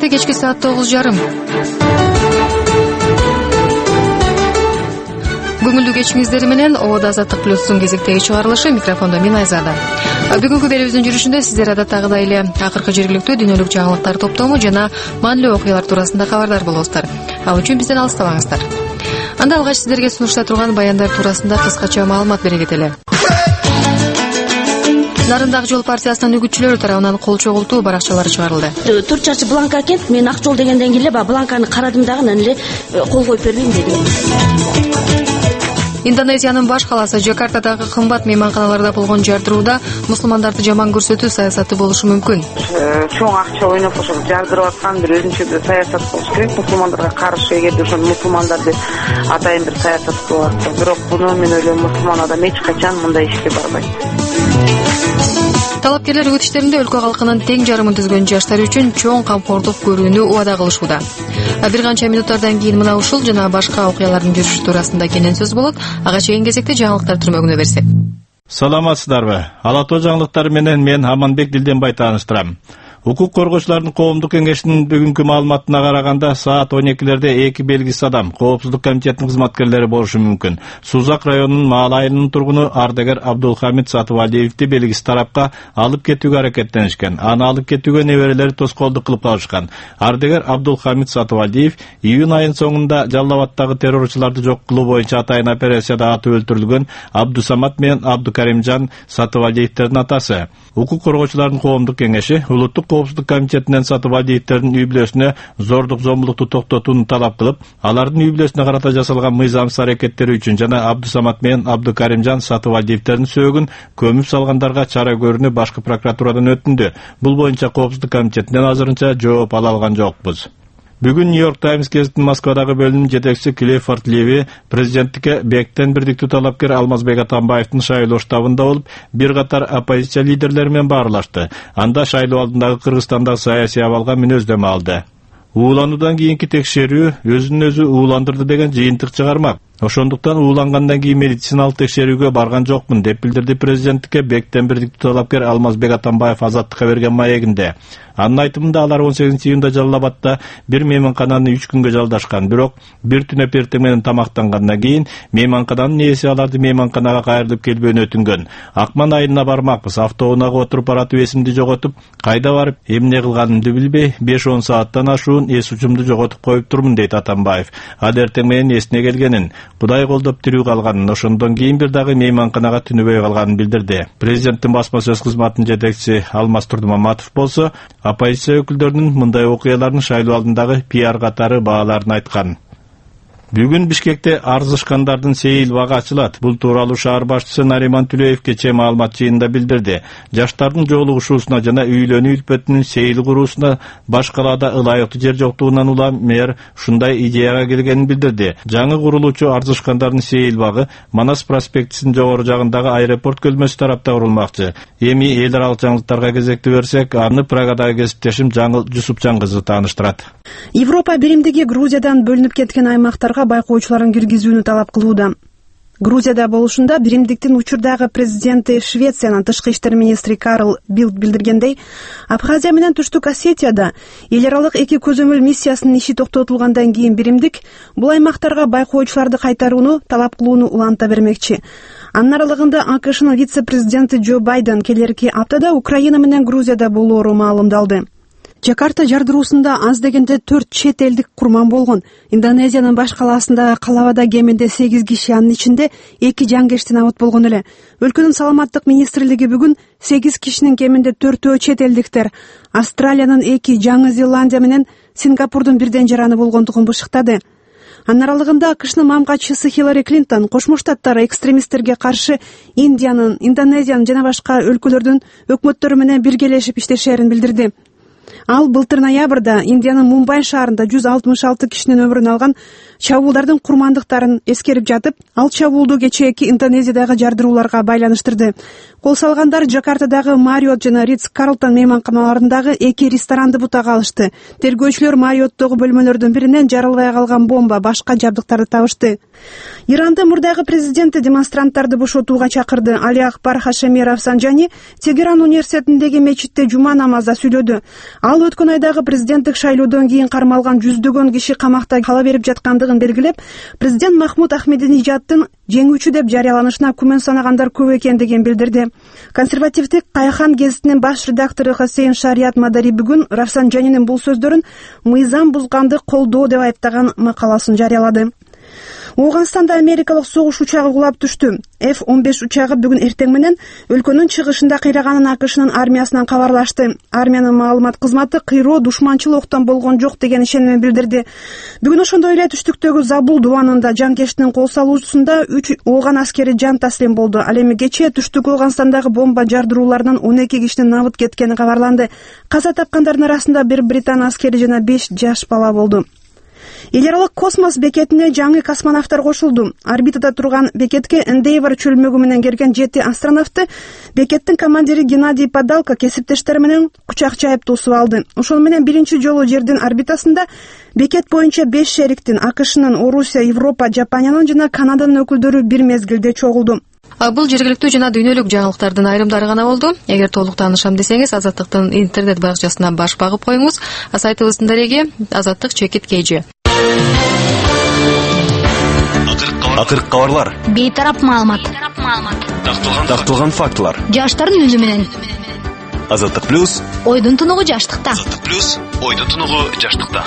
кечки саат 9:30. Көңүлдүү кечиңиздер менен Ободо Азаттык плюстун кезектеги чыгарылышы. Микрофондо мен Айзада. Бүгүнкү берүүбүздүн жүрүшүндө сиздер адаттагыдай эле акыркы жергиликтүү дүйнөлүк жаңылыктар топтому жана маанилүү окуялар туурасында кабардар болосуздар. Ал үчүн бизден алыстабаңыздар. Анда алгач сиздерге сунушта турган баяндар туурасында кыскача маалымат бере кетели. Нарындагы жол партиясынын үгүтчүлөрү тарабынан кол чогултуу баракчалары чыгарылды. 4 чарчы Бланка кент, мен ак жол дегенден кийин эле Бланканы карадым дагы, анан эле кол коюп бербейм дедим. Индонезиянын баш калаасы Жакартадагы кымбат мейманканаларда болгон жардырууда мусулмандарды жаман көрсөтүү саясаты болушу мүмкүн. Чоң акча ойноп ошол жардырып аткан бир өзүнчө бир саясат болуш керек. Мусулмандарга каршы эгерде ошол мусулмандарды атайын бир саясат кылып атса, бирок буну мен ойлойм мусулман адам эч качан мындай ишке барбайт. Талапкерлер өз иштеринде өлкө калкынын тең жарымын түзгөн жаштар үчүн чоң камкордук көрүүнү убада кылышууда. Бир канча минуттардан кийин мына ушул жана башка окуялардын жүрүшү туурасында кенен сөз болот. Ага чейин кезекте жаңылыктар түрмөгүнө берсек. Саламатсыздарбы? Ала Тоо жаңылыктары менен мен Аманбек Дилденбай тааныштырам. Укук коргоочулардын коомдук кеңешинин бүгүнкү маалыматына караганда саат 12-лерде 2 белгисиз адам коопсуздук комитетинин кызматкерлери болушу мүмкүн. Сузак районунун Маал айылынын тургуну ардагер Абдулхамид Сатыбалиевди белгисиз тарапка алып кетүүгө аракеттенишкен. Аны алып кетүүгө неберелери тоскоолдук кылып калышкан. Ардагер Абдулхамид Сатыбалиев июнь айынын соңунда Жалал Абадтагы террорчуларды жок кылуу боюнча атайын операцияда атып өлтүрүлгөн Абдусамат менен Абдукаримжан Сатыбалиевдердин атасы. Укук коргоочулардын коомдук кеңеши улуттук коопсуздук комитетинен Сатыбалиевдердин үй-бүлөсүнө зордук зомбулукту токтотууну талап кылып, алардын үй-бүлөсүнө карата жасалган мыйзамсыз аракеттери үчүн жана Абдусамат менен Абдукаримжан Сатыбалиевдердин сөөгүн көмүп салгандарга чара көрүүнү башкы прокуратурадан өтүндү. Бул боюнча коопсуздук комитетинен азырынча жооп ала алган жокпуз. Бүгүн Нью-Йорк Таймс гезитинин Москвадагы бөлүмүнүн жетекчиси Клиффорд Леви президенттикке бектен бирдиктүү талапкер Алмазбек Атамбаевдин шайлоо штабында болуп, бир катар оппозиция лидерлери менен баарлашты. Анда шайлоо алдындагы Кыргызстандагы саясий абалга мүнөздөмө алды. Уулануудан кийинки текшерүү өзүн өзү ууландырды деген жыйынтык чыгармак. Ошондуктан уулангандан кийин медициналык текшерүүгө барган жокмун деп билдирди президенттикке бектен бирдиктүү талапкер Алмазбек Атамбаев Азаттыкка берген маегинде. Анын айтымында алар 18-июнда Жалал Абадта бир мейманкананы 3 күнгө жалдашкан. Бирок бир түнөп эртең менен тамактангандан кийин мейманкананын ээси аларды мейманканага кайрылып келбөөнү өтүнгөн. Акман айылына бармакпыз. Автоунаага отуруп баратып эсимди жоготуп, кайда барып эмне кылганымды билбей 5-10 сааттан ашуун эс учумду жоготуп коюп турмун дейт Атамбаев. Ал эртең менен эсине келгенин, Кудай колдоп тирүү калганын, ошондон кийин бир дагы мейманканага түнөбөй калганын билдирди. Президенттин басма сөз кызматынын жетекчиси Алмаз Турдумаматов болсо, оппозиция өкүлдөрүнүн мындай окуялардын шайлоо алдындагы пиар катары бааларын айткан. Бүгүн Бишкекте арзышкандардын сейилбагы ачылат. Бул тууралуу шаар башчысы Нариман Түлеев кечээ маалымат жыйынында билдирди. Жаштардын жолугушуусуна жана үйлөнүү үлпөтүнүн сейил куруусуна баш калаада ылайыктуу жер жоктугунан улам мэр ушундай идеяга келгенин билдирди. Жаңы курулуучу арзышкандардын сейилбагы Манас проспектисинин жогору жагындагы аэропорт көлмөсү тарапта курулмакчы. Эми эл аралык жаңылыктарга кезекти берсек, аны Прагадагы кесиптешим Жаңыл Жусупчан кызы тааныштырат. Европа биримдиги Грузиядан бөлүнүп кеткен аймактарга байкоочуларын киргизүүнү талап кылууда. Грузияда болушунда биримдиктин учурдагы президенти Швециянын тышкы иштер министри Карл Билд билдиргендей, Абхазия менен Түштүк Осетияда эл аралык эки көзөмөл миссиясынын иши токтотулгандан кийин биримдик бул аймактарга байкоочуларды кайтарууну талап кылууну уланта бермекчи. Анын аралыгында АКШнын вице-президенти Джо Байден келерки аптада Украина менен Грузияда болоору маалымдалды. Жакарта жардыруусунда аз дегенде 4 чет элдик курман болгон. Индонезиянын баш калаасындагы Калавада кеминде 8 киши, анын ичинде 2 жангештин абыт болгон эле. Өлкөнүн саламаттык министрлиги бүгүн 8 кишинин кеминде 4-өө чет элдиктер, Австралиянын 2, Жаңы Зеландия менен Сингапурдун бирден жараны болгондугун бышыктады. Анын аралыгында АКШнын мамгатчысы Хиллари Клинтон Кошмо Штаттар экстремисттерге каршы Индиянын, Индонезиянын жана башка өлкөлөрдүн өкмөттөрү менен биргелешип иштешерин билдирди. Ал былтыр ноябрда Индиянын Мумбай шаарында 166 кишинин өмүрүн алган чабуулдардын курмандыктарын эскерип жатып, ал чабуулду кечээки Индонезиядагы жардырууларга байланыштырды. Кол салгандар Жакартадагы Marriott жана Ritz-Carlton мейманканаларындагы 2 ресторанды бутага алышты. Тергөөчүлөр Marriottогу бөлмөлөрдүн биринен жарылбай калган бомба, башка жабдыктарды табышты. Ирандын мурдагы президенти демонстранттарды бошотууга чакырды. Али Акбар Хашеми Рафсанжани Тегеран университетиндеги мечитте жума намазда сүйлөдү. Ал өткөн айдагы президенттик шайлоодон кийин кармалган жүздөгөн киши камакта кала берип жаткандыгын белгилеп, президент Махмуд Ахмединежаддын жеңүүчү деп жарыяланышына күмөн санагандар көп экендигин билдирди. Консервативдик Кайхан гезитинин баш редактору Хасейн Шариат Мадари бүгүн Рафсанжанинин бул сөздөрүн мыйзам бузганды колдоо деп айыптаган макаласын жарыялады. Ооганстанда америкалык согуш учагы кулап түштү. F-15 учагы бүгүн эртең менен өлкөнүн чыгышында кыйраганын АКШнын армиясынан кабарлашты. Армиянын маалымат кызматы кыйроо душманчыл октон болгон жок деген ишенимин билдирди. Бүгүн ошондой эле түштүктөгү Забул дубанында жанкештин кол салуусунда 3 ооган аскери жан таслим болду. Ал эми кечээ түштүк Ооганстандагы бомба жардырууларынан 12 кишинин набыт кеткени кабарланды. Каза тапкандардын арасында 1 британ аскери жана 5 жаш бала болду. Эл аралык космос бекетине жаңы космонавттар кошулду. Орбитада турган бекетке Endeavour чөлмөгү менен келген 7 астронавтты бекеттин командири Геннадий Падалко кесиптештери менен кучак чайып тосуп алды. Ошол менен биринчи жолу жердин орбитасында бекет боюнча 5 шериктин АКШнын, Орусия, Европа, Жапониянын жана Канаданын өкүлдөрү бир мезгилде чогулду. Бул жергиликтүү жана дүйнөлүк жаңылыктардын айрымдары гана болду. Эгер толук таанышам десеңиз, Азаттыктын интернет баракчасына баш багып коюңуз. Сайтыбыздын дареги azattik.kg. Акыркы кабарлар. Бейтарап маалымат. Такталган фактылар. Жаштардын үнү менен. Азаттык плюс. Ойдун тунугу жаштыкта. Азаттык плюс. Ойдун тунугу жаштыкта.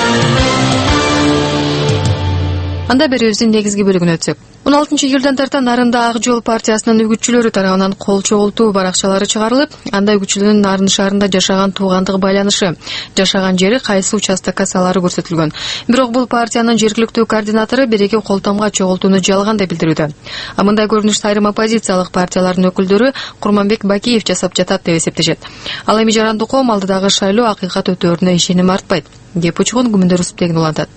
Анда берүүбүздүн негизги бөлүгүнө өтсөк. 16-июлдан тарта Нарында Ак жол партиясынын үгүтчүлөрү тарабынан кол чогултуу баракчалары чыгарылып, анда үгүтчүлүнүн Нарын шаарында жашаган туугандык байланышы, жашаган жери кайсы участокко салары көрсөтүлгөн. Бирок бул партиянын жергиликтүү координатору береги колтомго чогултууну жалган деп билдирүүдө. Мындай көрүнүштү айрым оппозициялык партиялардын өкүлдөрү Курманбек Бакиев жасап жатат деп эсептешет. Ал эми жаранды коом алдыдагы шайлоо акыйкат өтөөрүнө ишеним артпайт деп учкун Күмүндөр Усупбегин улантат.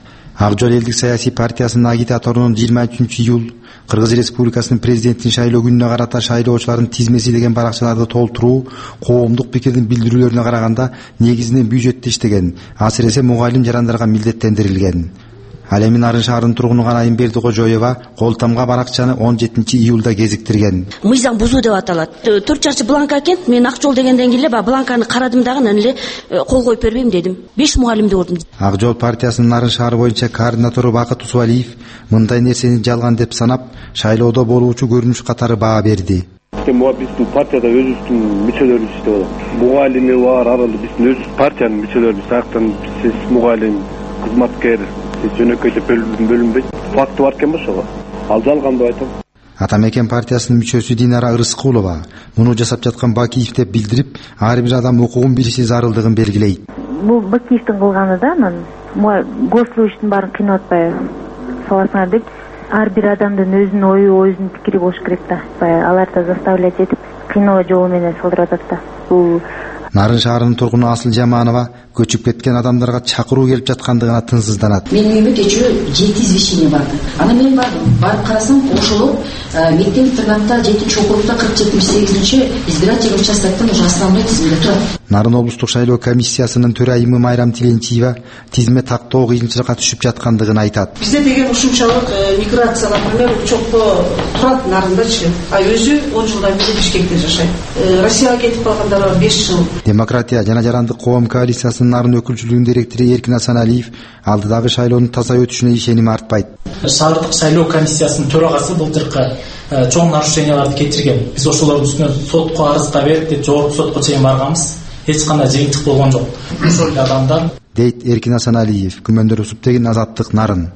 Ак жол элдик саясий партиясынын агитаторунун 23-июл Кыргыз Республикасынын президенттин шайлоо күнүнө карата шайлоочулардын тизмеси деген баракчаларды толтуруу коомдук пикирдин билдирүүлөрүнө караганда негизинен бюджетте иштеген, асыресе мугалим жарандарга милдеттендирилген. Ал эми Нарын шаарынын тургуну Айымберди Кожоева колтомго баракчаны 17-июлда кезиктирген. Мыйзам бузуу деп аталат. 4 чарчы бланка экен. Мен ак жол дегенден кийин эле бланканы карадым дагы, анан эле кол коюп бербейм дедим. 5 мугалимди көрдүм. Ак жол партиясынын Нарын шаары боюнча координатору Бакыт Усубалиев мындай нерсени жалган деп санап, шайлоодо болуучу көрүнүш катары баа берди. Биздин партияда өзүбүздүн мүчөлөрүбүз иштеп атат. Мугалими бар, аралда биздин өз партиянын мүчөлөрүбүз, аяктан сиз мугалим, кызматкер, жөнөкөйдө бөлүнбөйт. Факты бар экен ошого. Ал жалган деп айтам. Атамекен партиясынын мүчөсү Динара Ырыскулова муну жасап жаткан Бакиев деп билдирип, ар бир адам укугун билиши зарылдыгын белгилейт. Бул Бакиевдин кылганы да, анан госслужиштин баарын кыйнап атпайбы саласыңар деп, ар бир адамдын өзүнүн ою, өзүнүн пикири болуш керек да. Аларды заставлять этип кыйноо жолу менен салдырып атат да. Бул Нарын шаарынын тургуну Асыл Жаманова көчүп кеткен адамдарга чакыруу келип жаткандыгына тынсызданат. Менин үйүмө кечээ 7 извещение барды. Анан мен барып карасам, ошол мектеп-интернатта 7-округда 47-78 избирательный участоктун уже основной тизимде турат. Нарын облустук шайлоо комиссиясынын төрайымы Майрам Тиленчиева тизме тактоо кыйынчылыкка түшүп жаткандыгын айтат. Бизде деген ушунчалык миграция, например, чокто турат Нарындачы. Өзү 10 жылдан бери Бишкекте жашайт. Россияга кетип калгандар 5 жыл. Демократия жана жарандык коом коалициясынын Нарын өкүлчүлүгүнүн директору Эркин Асаналиев алдыдагы шайлоонун таза өтүшүнө ишеним артпайт. Шаардык шайлоо комиссиясынын төрагасы былтыркы чоң нарушенияларды кетирген. Биз ошолордун үстүнөн сотко арызга берип, жогорку сотко чейин барганбыз. Эч кандай жыйынтык болгон жок. Ошол адамдар дейт Эркин Асаналиев. Күмөндөр Усупбегин, Азаттык, Нарын.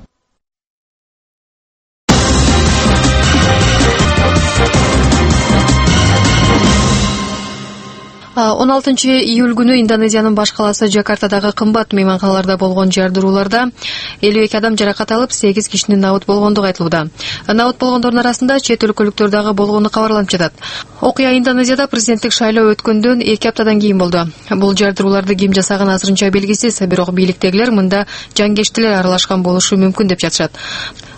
16-июль күнү Индонезиянын баш каласы Жакартадагы кымбат мейманканаларда болгон жардырууларда 52 адам жаракат алып, 8 кишинин набыт болгондугу айтылууда. Набыт болгондордун арасында чет өлкөлүктөр дагы болгону кабарланып жатат. Окуя Индонезияда президенттик шайлоо өткөндөн 2 аптадан кийин болду. Бул жардырууларды ким жасаган азырынча белгисиз, бирок бийликтегилер мында жангештилер аралашкан болушу мүмкүн деп жатышат.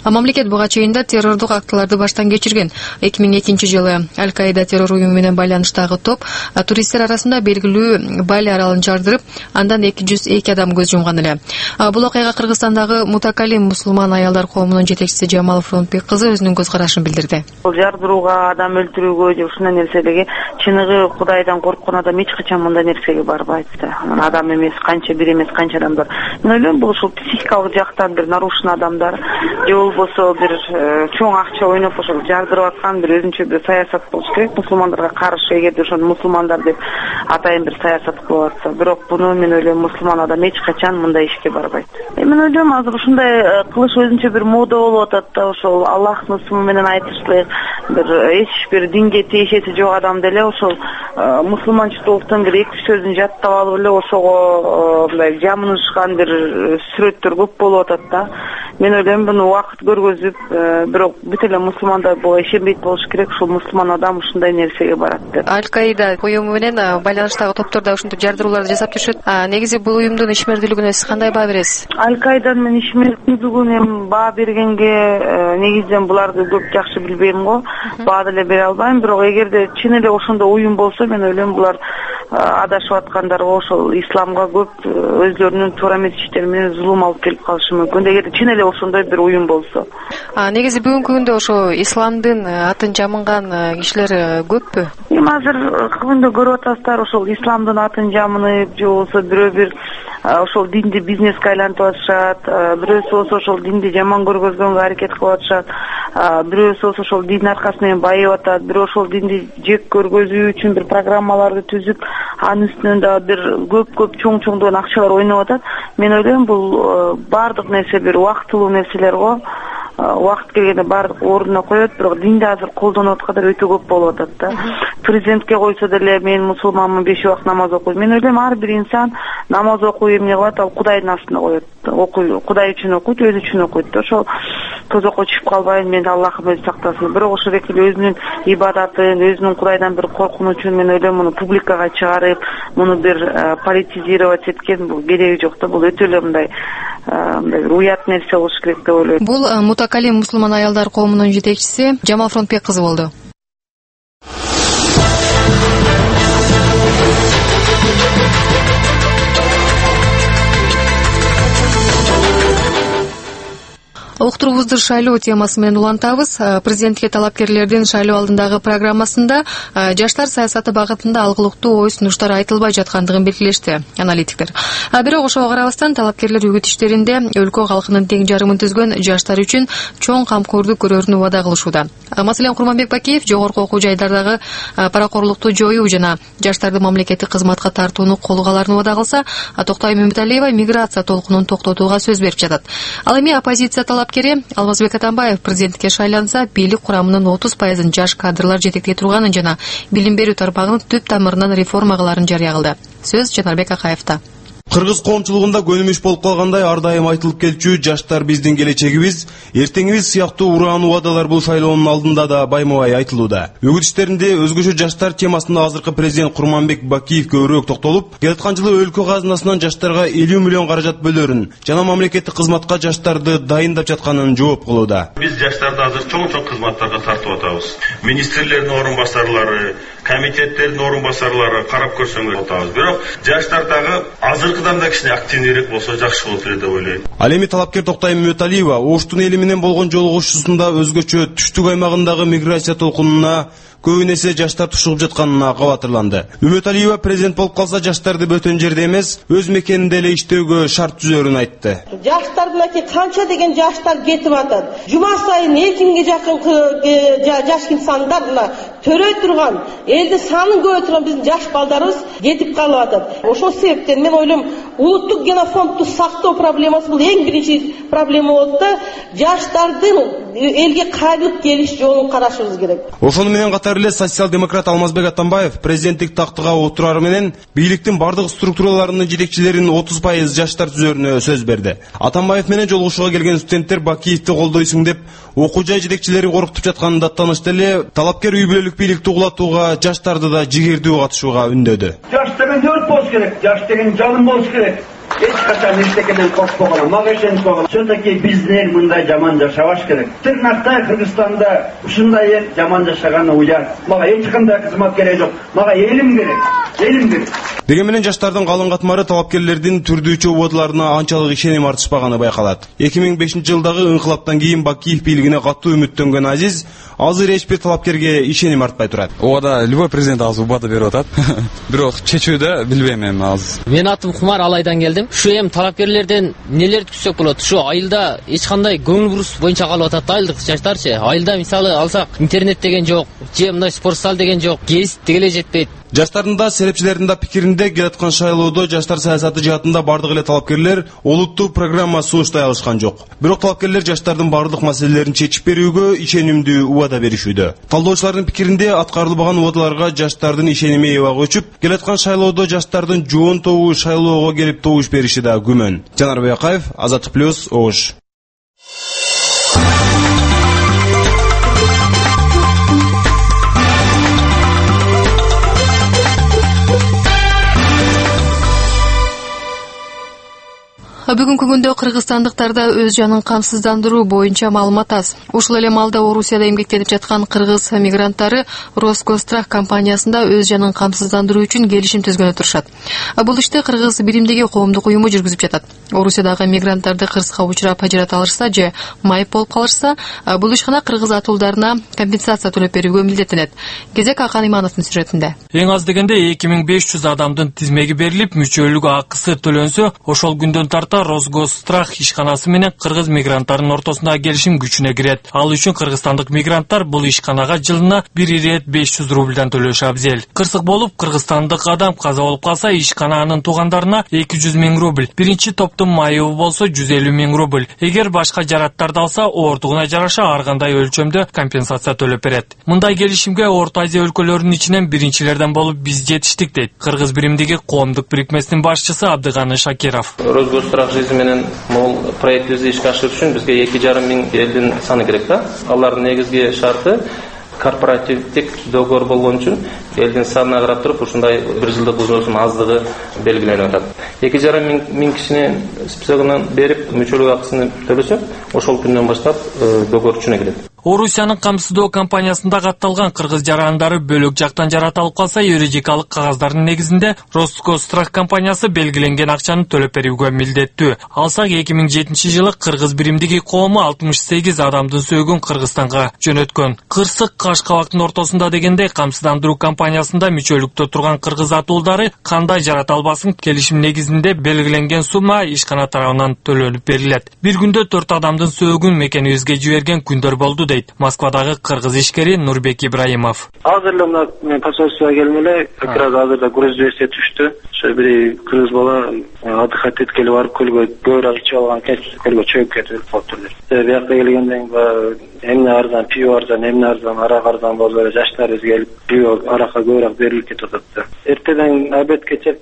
Мамлекет буга чейин да террордук актыларды баштан кечирген. 2002-жылы Аль-Каида террор уюму менен байланыштагы топ туристтер арасында белгилүү Бали аралын жардырып, андан 202 адам көз жумган эле. Бул окуяга Кыргызстандагы мутакалим мусулман аялдар коомунун жетекчиси Жамал Фронтбек кызы өзүнүн көз карашын билдирди. Бул жардырууга, адам өлтүрүүгө же ушундай нерселерге чыныгы Кудайдан корккон адам эч качан мындай нерсеге барбайт да. Адам эмес, канча бир эмес, канча адамдар. Мен ойлойм, бул ушул психикалык жактан бир нарушен адамдар, же болбосо бир чоң акча ойноп ошол жардырып аткан бир өзүнчө бир саясат болуш керек. Мусулмандарга каршы, эгерде ошону мусулмандар деп атайын бир саясат кылып атса, бирок буну мен ойлойм мусулман адам эч качан мындай ишке барбайт. Мен ойлойм, азыр ушундай кылыш өзүнчө бир мода болуп атат да, ошол Аллахтын ысымы менен айтышлык, бир эч бир динге тиешеси жок адам деле ошол мусулманчылыктын бир эки сөзүн жаттап алып эле ошого мындай жамынышкан бир сүрөттөр көп болуп атат да. Мен ойлойм, буну убакыт көргөзүп, бирок бүт эле мусулмандар буга ишенбейт болуш керек, ушул мусулман адам ушундай нерсеге барат деп. Аль-Каида уюму менен байланыштагы топторда ушинтип жардырууларды жасап жүрүшөт. Негизи бул уюмдун ишмердүүлүгүнө сиз кандай баа бересиз? Аль-Каиданын мен ишмердүүлүгүнө эми баа бергенге негизинен буларды көп жакшы билбейм го, баа деле бере албайм, бирок эгерде чын эле ошондой уюм болсо, мен ойлойм булар адашып аткандарга, ошол исламга көп өзлөрүнүн туура эмес иштери менен зулум алып келип калышы мүмкүн. Эгерде чын эле ошондой бир уюм болсо. Негизи бүгүнкү күндө ошо исламдын атын жамынган кишилер көппү? Эми азыр күндө көрүп атасыздар, ошол исламдын атын жамынып, же болбосо бирөө бир ошол динди бизнеске айлантып атышат, бирөөсү болсо ошол динди жаман көргөзгөнгө аракет кылып атышат, бирөөсү болсо ошол дин аркасы менен байып атат, бирөө ошол динди жек көргөзүү үчүн бир программаларды түзүп, анын үстүнөн да бир көп чоң акчалар ойноп атат. Мен ойлойм, бул баардык нерсе бир убактылуу нерселер го. Убакыт келгенде баардык ордуна коет, бирок динди азыр колдонуп аткандар өтө көп болуп атат да. Президентке койсо деле мен мусулманмын, 5 убакыт намаз окуйм. Мен ойлойм, ар бир инсан намаз окуй эмне кылат, ал Кудайдын астына коет. Кудай үчүн окуйт, өзү үчүн окуйт. Ошол тозокко түшүп калбайын, мен Аллахым өзү сактасын. Бирок ошол экили өзүнүн ибадатын, өзүнүн Кудайдан бир коркунучун, мен ойлойм, муну публикага чыгарып, муну бир политизировать эткен бул кереги жок да. Бул өтө эле мындай бир уят нерсе болуш керек деп ойлойм. Бул мутакалим мусулман аялдар коомунун жетекчиси Жамал Фронтбек кызы болду. Уктуруубузду шайлоо темасы менен улантабыз. Президентке талапкерлердин шайлоо алдындагы программасында жаштар саясаты багытында алгылыктуу ой сунуштар айтылбай жаткандыгын белгилешти аналитиктер. Бирок ошого карабастан талапкерлер үгүт иштеринде өлкө калкынын тең жарымын түзгөн жаштар үчүн чоң камкордук көрөрүнү убада кылышууда. Маселен, Курманбек Бакиев жогорку окуу жайдардагы паракорлукту жоюу жана жаштарды мамлекеттик кызматка тартууну колго аларын убада кылса, Токтой Мөмөталиева миграция толкунун токтотууга сөз берип жатат. Ал эми оппозиция Алмазбек Атамбаев президентке шайланса, бийлик курамынын 30% жаш кадрлар жетектей турганын жана билим берүү тармагынын түп тамырынан реформа кыларын жарыя кылды. Сөз Жанарбек Акаевда. Кыргыз коомчулугунда көнүмүш болуп калгандай ар дайым айтылып келчү жаштар биздин келечегибиз, эртеңибиз сыяктуу ураан убадалар бул шайлоонун алдында да байма-бай айтылууда. Үгүт иштеринде өзгөчө жаштар темасында азыркы президент Курманбек Бакиев көбүрөөк токтолуп, келаткан жылы өлкө казынасынан жаштарга 50 миллион каражат бөлөрүн жана мамлекеттик кызматка жаштарды дайындап жатканын жооп кылууда. Биз жаштарды азыр чоң кызматтарга тартып атабыз. Министрлердин орун басарлары, комитеттердин орун басарлары карап көрсөңөр атабыз. Бирок жаштар дагы азыркыдан да кичине активнирээк болсо жакшы болот эле деп ойлойм. Ал эми талапкер Токтой Мөмөталиева Оштун эли менен болгон жолугушуусунда өзгөчө түштүк аймагындагы миграция толкунуна көбүн эсе жаштар тушугуп жатканына кабатырланды. Мөмөталиева президент болуп калса жаштарды бөтөн жерде эмес, өз мекенинде эле иштөөгө шарт түзөрүн айтты. Жаштардын канча деген жаштар кетип атат. Жума сайын 2000ге жакын жаш инсандар төрөй турган, элди санын көбөйтө турган биздин жаш балдарыбыз кетип калып атат. Ошол себептен мен ойлойм, улуттук генофондду сактоо проблемасы бул эң биринчи проблема болот да, жаштардын элге кайрылып келиш жолун карашыбыз керек. Ошону менен катар эле социал-демократ Алмазбек Атамбаев президенттик тактыга отурары менен бийликтин бардык структураларынын жетекчилерин 30% жаштар түзөрүнө сөз берди. Атамбаев менен жолугушууга келген студенттер Бакиевди колдойсуң деп окуу жай жетекчилери коркутуп жатканын да таанышты эле. Талапкер үй бүлөлүк бийликти угулатууга, жаштарды да жигердүү катышууга үндөдү. Жаш деген өрт болуш керек, жаш деген жалын болуш керек. эч качан эчтекеден коркпогон, мага ишенип койгон. Ошондой биздер мындай жаман жашабаш керек. Тырнактай Кыргызстанда ушундай эл жаман жашаганы уят. Мага эч кандай кызмат керек жок. Мага элим керек. Элим керек. Деген менен жаштардын калың катмары талапкерлердин түрдүүчү убадыларына анчалык ишеним артышпаганы байкалат. 2005-жылдагы инкылаптан кийин Бакиев бийлигине катуу үмүттөнгөн Азиз азыр эч бир талапкерге ишеним артпай турат. Убада любой президент азыр убада берип атат. Бирок чечүүдө билбейм эми азыр. Мен атым Кумар, Алайдан келдим. Ушу эми талапкерлерден нелерди күтсөк болот? Ушу айылда эч кандай көңүл буруш боюнча калып атат да айылдык жаштарчы. Айылда мисалы алсак интернет деген жок, же мындай спорт зал деген жок, гез тигеле жетпейт. Жаштардын да серепчилердин да пикиринде келаткан шайлоодо жаштар саясаты жаатында бардык эле талапкерлер олуттуу программа сунуштай алышкан жок. Бирок талапкерлер жаштардын бардык маселелерин чечип берүүгө ишенимдүү убада беришүүдө. Талдоочулардын пикиринде аткарылбаган убадаларга жаштардын ишеними эбага өчүп, келаткан шайлоодо жаштардын жоон тобу шайлоого келип добуш бериши да күмөн. Жанар Боякаев, Азаттык плюс, Ош. Бүгүнкү күндө кыргызстандыктарда өз жанын камсыздандыруу боюнча маалымат аз. Ушул эле маалда Орусияда эмгектенип жаткан кыргыз мигранттары Росгострах компаниясында өз жанын камсыздандыруу үчүн келишим түзгөнү турушат. Бул ишти Кыргыз биримдиги коомдук уюму жүргүзүп жатат. Орусиядагы мигранттарды кырсыкка учурап ажырата алышса же майып болуп калышса, бул ишкана кыргыз атуулдарына компенсация төлөп берүүгө милдеттенет. Кезек Акан Имановдун сюжетинде. Эң аз дегенде 2500 адамдын тизмеги берилип, мүчөлүк акысы төлөнсө, ошол күндөн тарта Росгострах ишканасы менен кыргыз мигранттардын ортосундагы келишим күчүнө кирет. Ал үчүн кыргызстандык мигранттар бул ишканага жылына 1 ирет 500 рубльдан төлөшү абзел. Кырсык болуп кыргызстандык адам каза болуп калса, ишкананын туугандарына 200 000 рубль, биринчи топтун майыбы болсо 150 000 рубль. Эгер башка жараттарды алса, оордугуна жараша ар кандай өлчөмдө компенсация төлөп берет. Мындай келишимге Орто Азия өлкөлөрүнүн ичинен биринчилерден болуп биз жетиштик дейт Кыргыз биримдиги коомдук бирикмесинин башчысы Абдыганы Шакиров. Жизнь менен мол проектибизди ишке ашыруу үчүн бизге 2,5 миң элдин саны керек да. Алардын негизги шарты корпоративдик договор болгон үчүн элдин санына карап туруп ушундай 1 жылдык уzoосунун аздыгы белгиленип атат. 2,5 миң кишинин списогунан берип мүчөлүк акысын төлөсө, ошол күндөн баштап договор күчүнө кирет. Орусиянын камсыздоо компаниясында катталган кыргыз жарандары бөлөк жактан жаратылып калса, юридикалык кагаздардын негизинде Росгострах компаниясы белгиленген акчаны төлөп берүүгө милдеттүү. Алсак 2007-жылы кыргыз биримдиги коому 68 адамдын сөөгүн Кыргызстанга жөнөткөн. Кырсык Кашкабактын ортосунда дегенде камсыздандыруу компаниясында мүчөлүктө турган кыргыз атуулдары кандай жарата албасын келишим негизинде белгиленген сумма ишкана тарабынан төлөнүп берилет. Бир күндө 4 адамдын сөөгүн мекенибизге жиберген күндөр болду дейт Москвадагы кыргыз ишкери Нурбек Ибраимов. Азыр эле мен посольствого келдим эле, как раз азырда груз версия түштү. Ошо бир кыргыз бала отдыхать эткеле барып көлгө көбүрөөк ичип алган экен, көлгө чөгүп кетип калыптыр. Бияка келгенден эмне арзан, пиво арзан, эмне арзан, арак арзан болсо эле жаштарыбыз келип пиво, аракка көбүрөөк берилип кетип атат. Эртеден обедке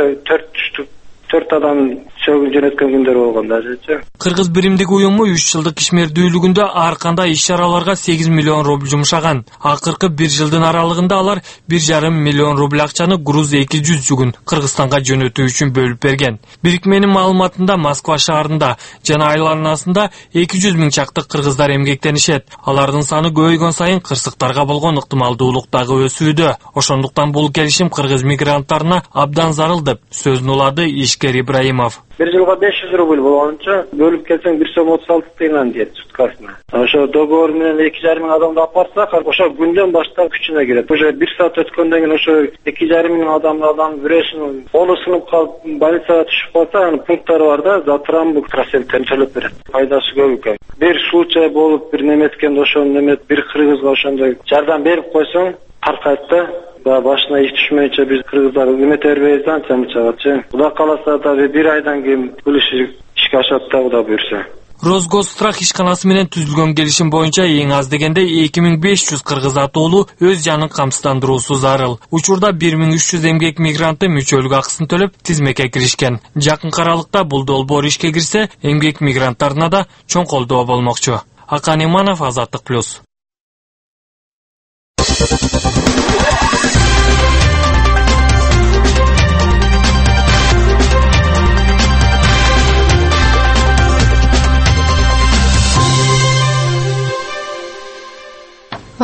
4 түштүк 4 адам сөөгүн жөнөткөн күндөр болгон да. Кыргыз биримдиги уюму 3 жылдык ишмердүүлүгүндө ар кандай иш-чараларга 8 миллион рубль жумшаган. Акыркы 1 жылдын аралыгында алар 1,5 миллион рубль акчаны груз 200 жүгүн Кыргызстанга жөнөтүү үчүн бөлүп берген. Бирикменин маалыматында Москва шаарында жана айланасында 200 000 чакты кыргыздар эмгектенишет. Алардын саны көбөйгөн сайын кырсыктарга болгон ыктымалдуулук дагы өсүүдө. Ошондуктан бул келишим кыргыз мигранттарына абдан зарыл деп сөзүн улады ишкер Ибраимов. 1 жылга 500 рубль болгончо бөлүп келсең 1 сом 36 тыйындан дейт суткасына. Ошо договор менен 2,5 миң адамды алып барсак, ошо күндөн баштап күчүнө кирет. Уже 1 саат өткөндөн кийин ошо 2,5 миң адам бирөөсүнүн колу сынып калып больницага түшүп калса, анын пункттары бар да, затрамбук проценттен төлөп берет. Пайдасы көп экен. Бир случай болуп, бир неметкенде ошону бир кыргызга ошондой жардам берип койсоң, таркайт да. Башына иш түшмөйчө биз кыргыздар үмүт бербейбиз анча-мынчагачы. Кудай кааласа да 1 айдан кийин бул иш ишке ашат да, Кудай буйрса. Росгострах ишканасы менен түзүлгөн келишим боюнча эң аз дегенде 2500 кыргыз атуулу өз жанын камсыздандыруусу зарыл. Учурда 1300 эмгек мигранты мүчөлүк акысын төлөп тизмекке киришкен. Жакын аралыкта бул долбоор ишке кирсе, эмгек мигранттарына да чоң колдоо болмокчу. Акан Иманов, Азаттык плюс.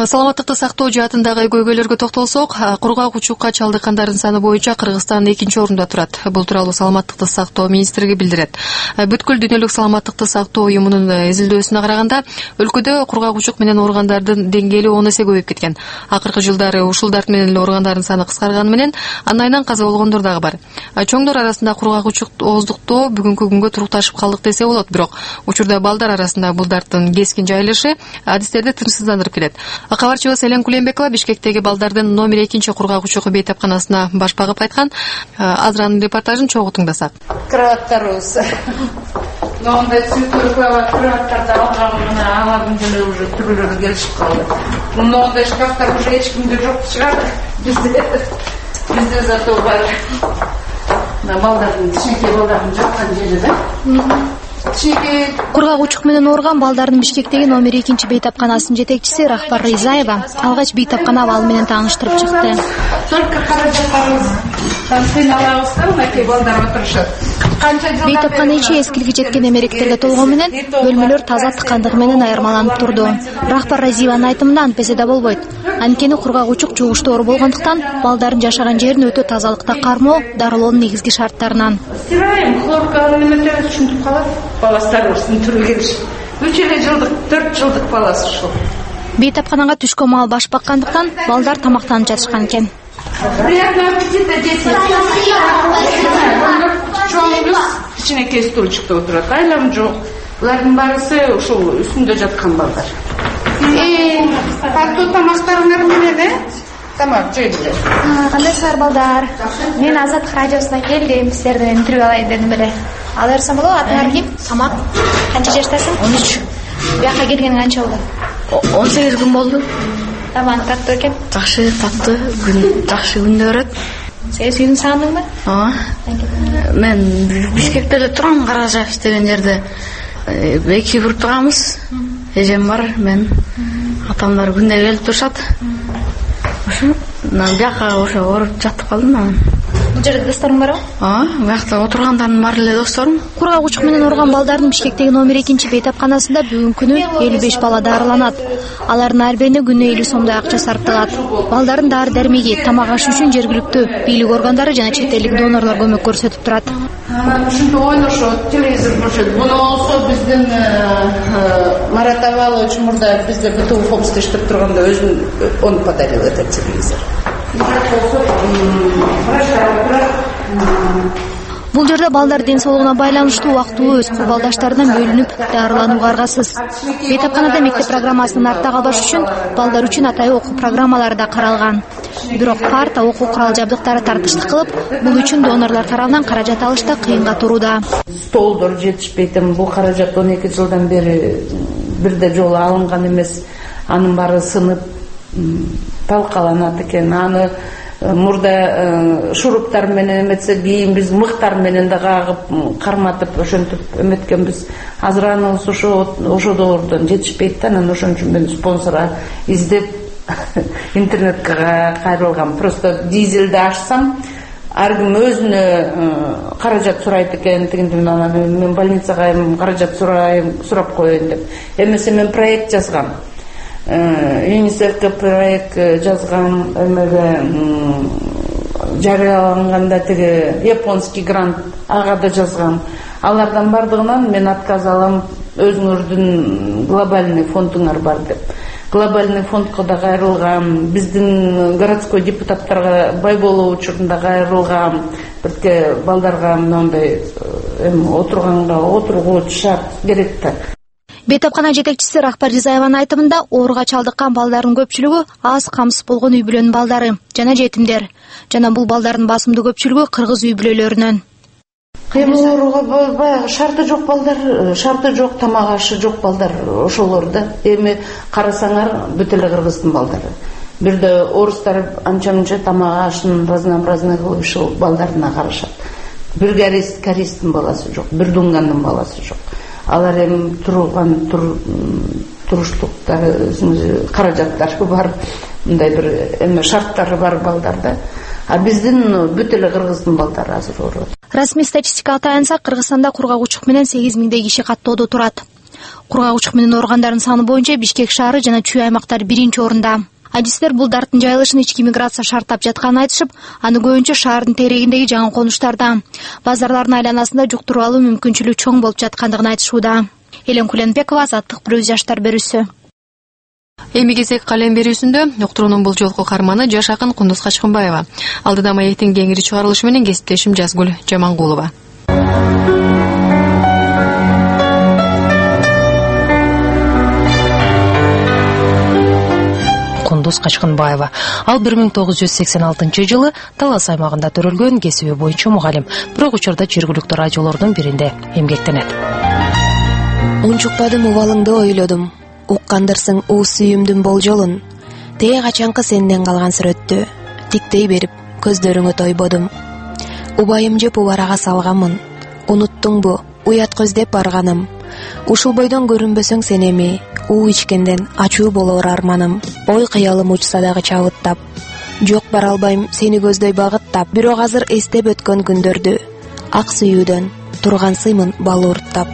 Саламаттыкты сактоо жаатындагы көйгөйлөргө токтолсок, кургак учукка чалдыккандардын саны боюнча Кыргызстан 2-орунда турат. Бул тууралуу Саламаттыкты сактоо министрлиги билдирет. Бүткүл дүйнөлүк саламаттыкты сактоо уюмунун изилдөөсүнө караганда, өлкөдө кургак учук менен ооругандардын деңгээли 10 эсе көбөйүп кеткен. Акыркы жылдары ушул дарт менен эле ооругандардын саны кыскарганы менен, андан айынан каза болгондор дагы бар. Чоңдор арасында кургак учук ооздуктоо бүгүнкү күнгө турукташып калдык десе болот, бирок учурда балдар арасында бул дарттын кескин жайылышы адистерди тынчсыздандырып келет. Кабарчыбыз Элен Кулембекова Бишкектеги балдардын номер 2 кургак учугу бейтапканасына баш багып кайткан. Азыр анын репортажын чогуу тыңдасак. Кроваттарыбыз. Мындай сүттөр кроваттарды алган алардын деле уже түрлөрү келишип калды. Мындай шкафтар уже эч кимде жок чыгар. Бизде зато бар. Балдардын кичинекей балдардын жаткан жери да. Кургак учук менен ооруган балдардын Бишкектеги номер 2 бейтапканасынын жетекчиси Рахбар Ризаева алгач бейтапкана абалы менен тааныштырып чыкты. Только каражаттарыбыз тансын алабызда, мынакей балдар отурушат. Бейтапкана ичи эскилиги жеткен эмеректерге толгон менен бөлмөлөр таза тыкандыгы менен айырмаланып турду. Рахбар Ризаеванын айтымында антпесе да болбойт. Анткени кургак учук жугуштуу оору болгондуктан балдардын жашаган жерин өтө тазалыкта кармоо дарылоонун негизги шарттарынан. Стираем, хлорка неметер түшүнүп калат. Баластарыбыздын түрү келиш. 3 жылдык, 4 жылдык баласы ушул. Бейтапканага түшкөн маал баш баккандыктан балдар тамактанып жатышкан экен. Приятного аппетита, дети. Чоңуңуз кичинекей стульчикте отурат, айлам жок. Булардын баарысы ушул үстүндө жаткан балдар. Карту тамактарыңар менен, тамак жейдилер. Кандайсыздар балдар? Мен Азат радиосуна келдим, сиздерден интервью алайын дедим эле. Ала берсем болобу? Атыңар ким? Самат. Канча жаштасың? 13. Бияка келгениң канча болду? 18 күн болду. Тамак таттуу экен? Жакшы, таттуу. Жакшы күндө берет. Сен үйүңдү сагындыңбы? Ооба. Мен Бишкекте эле турам, Каражаш деген жерде. 2 буруп турабыз. Эжем бар, мен. Атамдар күндө келип турушат. Ошо бияка ошо ооруп жатып калдым анан. Бул жерде досторуң барбы? Ооба, буякта отургандардын баары эле досторум. Кургак учук менен ооруган балдардын Бишкектеги номер 2 бейтапканасында бүгүнкү күнү 55 бала дарыланат. Алардын ар бирине күнү 50 сомдой акча сарпталат. Балдардын дары дармеги, тамак ашы үчүн жергиликтүү бийлик органдары жана чет элдик донорлор көмөк көрсөтүп турат. Ушинтип ойношот, телевизор көрсөтөт. Муну болсо биздин Марат Авалович мурда бизде БТУ Фомсте иштеп турганда өзүн он подарил этот телевизор. Бул жерде балдар ден соолугуна байланыштуу убактылуу өз курбалдаштарынан бөлүнүп дарыланууга аргасыз. Бейтапканада мектеп программасынын артта калбаш үчүн балдар үчүн атайын окуу программалары да каралган. Бирок парта, окуу курал жабдыктары тартыштык кылып, бул үчүн донорлор тарабынан каражат алышта кыйынга турууда. Столдор жетишпейт, бул каражат 12 жылдан бери бирде жолу алынган эмес. Анын баары сынып, талкаланат экен. Аны мурда шуруптар менен эметсе, кийин биз мыктар менен да кагып, карматып, ошентип эметкенбиз. Азыр аныбыз ошо доордон жетишпейт да, анан ошон үчүн мен спонсора издеп интернетке кайрылгам. Просто дизелди ачсам, ар ким өзүнө каражат сурайт экен, тигинден анан мен больницага каражат сурап коеюн деп. Эмесе мен проект жазгам. ЮНИСЕФке проект жазгам, эмеге жарыяланганда тиги японский грант ага да жазгам. Алардан бардыгынан мен отказ алам, өзүңөрдүн глобальный фондуңар бар деп. Глобальный фондко да кайрылгам, биздин городской депутаттарга бай болуу учурунда кайрылгам. Бирке балдарга мындай отурганга отургуч шарт керек да. Бейтапкана жетекчиси Рахбар Ризаеванын айтымында ооруга чалдыккан балдардын көпчүлүгү аз камсыз болгон үй бүлөнүн балдары жана жетимдер. Жана бул балдардын басымдуу көпчүлүгү кыргыз үй бүлөлөрүнөн. Кыймыл ооруга баягы шарты жок балдар, шарты жок, тамак ашы жок балдар ошолор да. Эми карасаңар бүт эле кыргыздын балдары. Бирде орустар анча-мынча тамак ашын разнообразный кылып ушул балдарына карашат. Бир користин баласы жок, бир дунгандын баласы жок. Алар эми турган туруштуктары, каражаттары бар, мындай бир эме шарттары бар балдарда. А биздин бүт эле кыргыздын балдары азыр ооруп. Расмий статистикага таянсак, Кыргызстанда кургак учук менен 8 миңдей киши каттоодо турат. кургагучтук менен ооругандардын саны боюнча Бишкек шаары жана Чүй аймактар 1-орунда. Адистер бул дарттын жайылышын ички миграция шарттап жатканын айтышып, аны көбүнчө шаардын терегиндеги жаңы конуштарда, базарлардын айланасында жуктуруп алуу мүмкүнчүлүгү чоң болуп жаткандыгын айтышууда. Элен Куленбекова, Азаттык, Бир жаштар берүүсү. Эми кезек калем берүүсүндө уктуруунун бул жолку каарманы жаш акын Кундуз Качкынбаева. Алдыда маектин кеңири чыгарылышы менен кесиптешим Жазгүл Жамангулова. Кундуз Качкынбаева. Ал 1986-жылы Талас аймагында төрөлгөн, кесиби боюнча мугалим. Бирок учурда жергиликтүү радиолордун биринде эмгектенет. Унчукпадым убалыңды ойлодум. Уккандырсың уу сүйүмдүн болжолун. Тээ качанкы сенден калган сүрөттү тиктей берип көздөрүңө тойбодум. Убайым жеп убарага салганмын. Унуттуңбу уят көздөп барганым. Ушул бойдон көрүнбөсөң сен эми, уу ичкенден ачуу болор арманым. Ой кыялым учса дагы чабыттап, жок бара албайм сени көздөй багыттап. Бирок азыр эстеп өткөн күндөрдү, ак сүйүүдөн тургансыймын бал уурттап.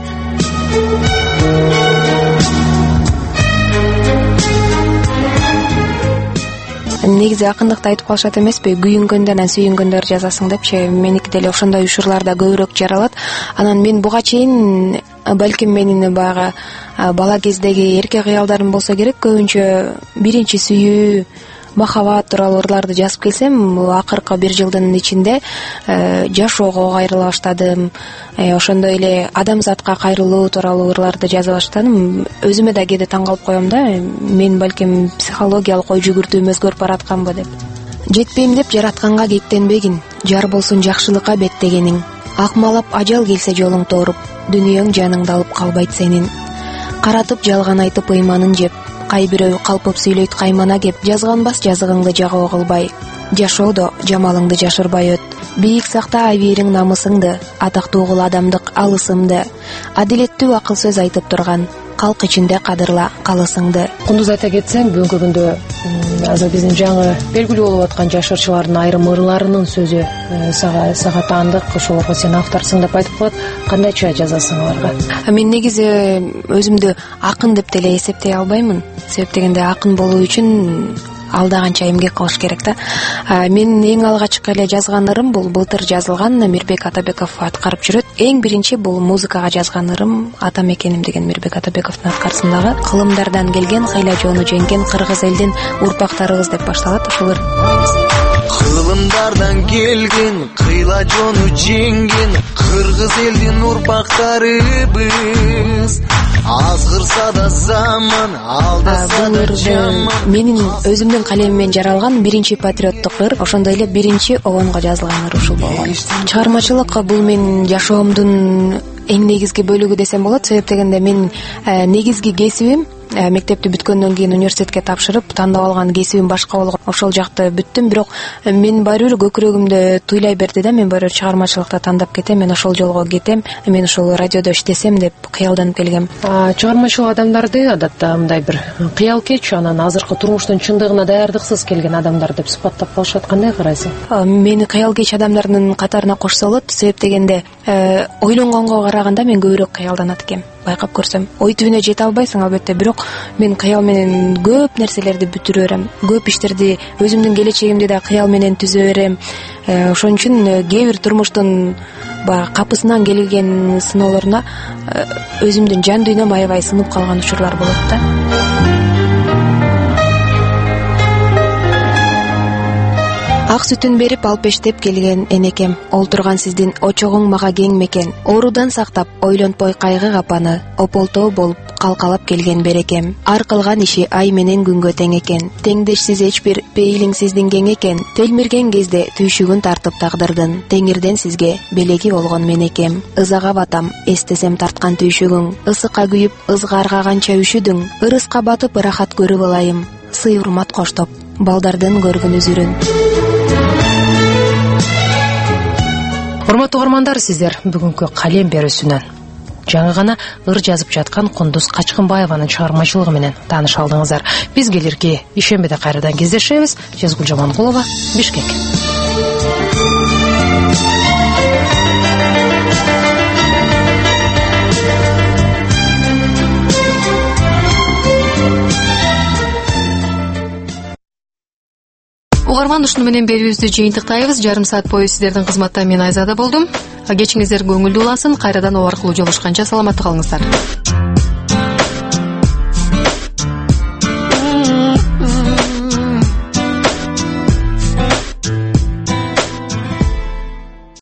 Негизи акындыкты айтып калышат эмеспи, күйүнгөндөн сүйүнгөндөр жазасың депчи. Меники деле ошондой учурларда көбүрөөк жаралат. Анан мен буга чейин балким менин баягы бала кездеги эрке кыялдарым болсо керек, көбүнчө биринчи сүйүү, махаббат тууралуу ырларды жазып келсем, акыркы 1 жылдын ичинде жашоого кайрыла баштадым. Ошондой эле адамзатка кайрылуу тууралуу ырларды жаза баштадым. Өзүмө да кээде таң калып коем да, мен балким психологиялык ой жүгүртүүм өзгөрүп баратканбы деп. Жетпейм деп жаратканга кектенбегин, жар болсун жакшылыкка беттегениң. Акмалап ажал келсе жолуң тооруп, дүнүйөң жаныңды алып калбайт сенин. Каратып жалган айтып ыйманын жеп, кай бирөө калпып сүйлөйт каймана кеп. Жазганбас жазыгыңды жагоо кылбай, жашоодо жамалыңды жашырбай өт. Бийик сакта абийириң намысыңды, атактуу кыл адамдык алысымды. Адилеттүү акыл сөз айтып турган, калк ичинде кадырла калысыңды. Кундуз, айта кетсең, бүгүнкү күндө азыр биздин жаңы белгилүү болуп аткан жашырчылардын айрым ырларынын сөзү сага таандык, ошолорго сен авторсуң деп айтып коет. Кандайча жазасың аларга? Мен негизи өзүмдү акын деп деле эсептей албаймын. Себеп дегенде акын болуу үчүн алда канча эмгек кылыш керек да. Мен эң алгачкы эле жазган ырым бул былтыр жазылган, Мирбек Атабеков аткарып жүрөт. Эң биринчи бул музыкага жазган ырым Атам экеним деген Мирбек Атабековдун аткарысындагы кылымдардан келген, кыйла жоону жеңген кыргыз элдин урпактарыбыз деп башталат ушул ырым. Кылымдардан келген, кыйла жоону жеңген кыргыз элдин урпактарыбыз. Азгырса да заман, алдаса да жаман. Менин өзүмдүн калемиммен жаралган биринчи патриоттук ыр, ошондой эле биринчи обонго жазылган ыр ушул болгон. Чыгармачылык бул менин жашоомдун эң негизги бөлүгү десем болот. Себеп дегенде мен негизги кесибим мектепти бүткөндөн кийин университетке тапшырып тандап алган кесибим башка болгон. Ошол жакты бүттүм, бирок мен баары бир көкүрөгүмдө туйлай берди да, мен баары бир чыгармачылыкта тандап кетем, мен ошол жолго кетем, мен ошол радиодо иштесем деп кыялданып келгем. Чыгармачыл адамдарды адатта мындай бир кыял кеч, анан азыркы турмуштун чындыгына даярдыксыз келген адамдар деп сыпаттап калышат. Кандай карайсың? Мени кыял кеч адамдардын катарына кошсо болот. Себеп дегенде ойлонгонго караганда мен көбүрөөк кыялданат экем. Байкап көрсөм, ой түбүнө жете албайсың албетте, бирок мен кыял менен көп нерселерди бүтүрө берем. Көп иштерди, өзүмдүн келечегимди да кыял менен түзө берем. Ошон үчүн кээ бир турмуштун капысынан келген сыноолоруна өзүмдүн жан дүйнөм аябай сынып калган учурлар болот да. Ак сүтүн берип алпештеп келген энекем, олтурган сиздин очогуң мага кең мекен. Оорудан сактап, ойлонтпой кайгы капаны, ополтоо болуп калкалап келген берекем. Ар кылган иши ай менен күнгө тең экен. Теңдешсиз эч бир пейилиң сиздин кең экен. Телмирген кезде түйшүгүн тартып тагдырдын. Теңирден сизге белеги болгон менекем. Ызага батам, эстесем тарткан түйшүгүң. Ысыкка күйүп, ызгарга канча үшүдүң. Ырыска батып ырахат көрүп алайым. Сый урмат коштоп, балдардын көргөн үзүрүн. Урматтуу угармандар, сиздер бүгүнкү калем берүүсүнөн жаңы гана ыр жазып жаткан Кундуз Качкынбаеванын чыгармачылыгы менен тааныша алдыңыздар. Биз келирки ишембиде кайрадан кездешебиз. Жазгүл Жамангулова, Бишкек. угарман, ушуну менен берүүбүздү жыйынтыктайбыз. Жарым саат бою сиздердин кызматта мен Айзада болдум. Кечиңиздер көңүлдүү уласын. Кайрадан оо аркылуу жолугушканча саламатта калыңыздар.